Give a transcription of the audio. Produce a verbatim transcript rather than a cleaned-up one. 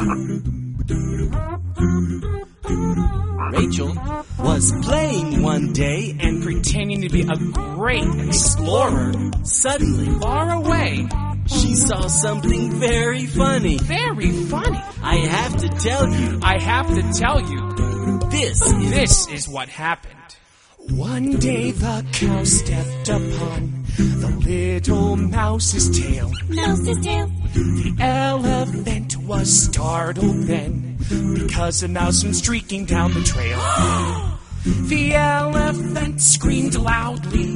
Rachel was playing one day and pretending to be a great explorer. Suddenly, Far away. she saw something very funny. Very funny. I have to tell you, I have to tell you, this is... this is what happened. One day the cow stepped upon the little mouse's tail. Mouse's tail. The elephant was startled then, because a mouse went streaking down the trail. The elephant screamed loudly.